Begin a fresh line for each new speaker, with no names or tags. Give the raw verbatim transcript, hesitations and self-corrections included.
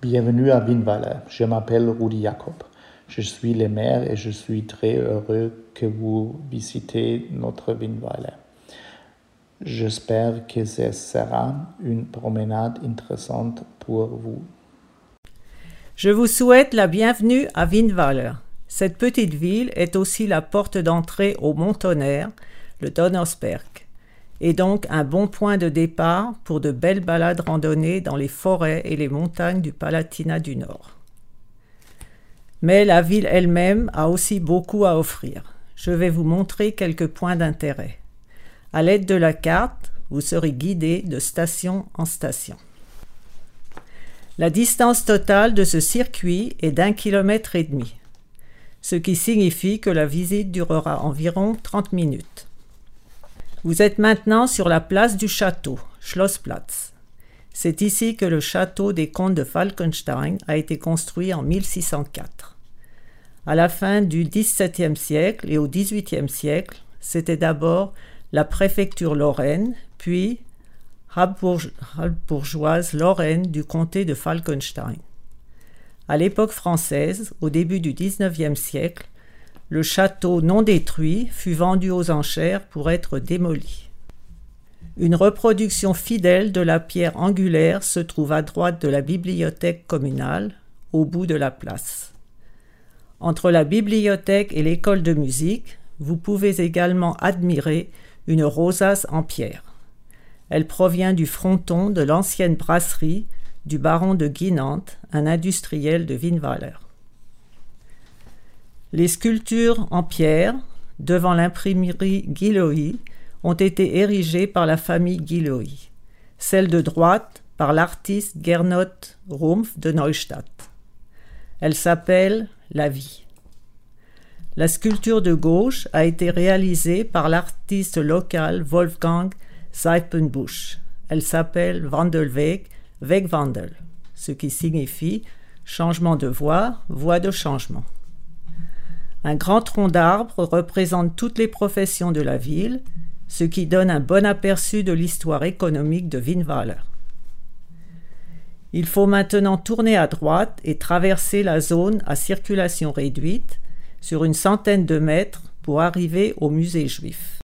Bienvenue à Wienweiler. Je m'appelle Rudi Jacob. Je suis le maire et je suis très heureux que vous visitez notre Wienweiler. J'espère que ce sera une promenade intéressante pour vous.
Je vous souhaite la bienvenue à Wienweiler. Cette petite ville est aussi la porte d'entrée au Mont Tonnerre, le Donnersberg, et donc un bon point de départ pour de belles balades randonnées dans les forêts et les montagnes du Palatinat du Nord. Mais la ville elle-même a aussi beaucoup à offrir. Je vais vous montrer quelques points d'intérêt. À l'aide de la carte, vous serez guidé de station en station. La distance totale de ce circuit est d'un kilomètre et demi, ce qui signifie que la visite durera environ trente minutes. Vous êtes maintenant sur la place du château, Schlossplatz. C'est ici que le château des comtes de Falkenstein a été construit en mille six cent quatre. À la fin du dix-septième siècle et au dix-huitième siècle, c'était d'abord la préfecture Lorraine, puis habsbourgeoise Lorraine du comté de Falkenstein. À l'époque française, au début du dix-neuvième siècle, le château non détruit fut vendu aux enchères pour être démoli. Une reproduction fidèle de la pierre angulaire se trouve à droite de la bibliothèque communale, au bout de la place. Entre la bibliothèque et l'école de musique, vous pouvez également admirer une rosace en pierre. Elle provient du fronton de l'ancienne brasserie du baron de Guinant, un industriel de Wienweiler. Les sculptures en pierre, devant l'imprimerie Guilloy, ont été érigées par la famille Guilloy. Celle de droite par l'artiste Gernot Rumpf de Neustadt. Elle s'appelle « La vie ». La sculpture de gauche a été réalisée par l'artiste local Wolfgang Seipenbusch. Elle s'appelle Wandelweg, Wegwandel, ce qui signifie changement de voie, voie de changement. Un grand tronc d'arbre représente toutes les professions de la ville, ce qui donne un bon aperçu de l'histoire économique de Wienweiler. Il faut maintenant tourner à droite et traverser la zone à circulation réduite sur une centaine de mètres pour arriver au musée juif.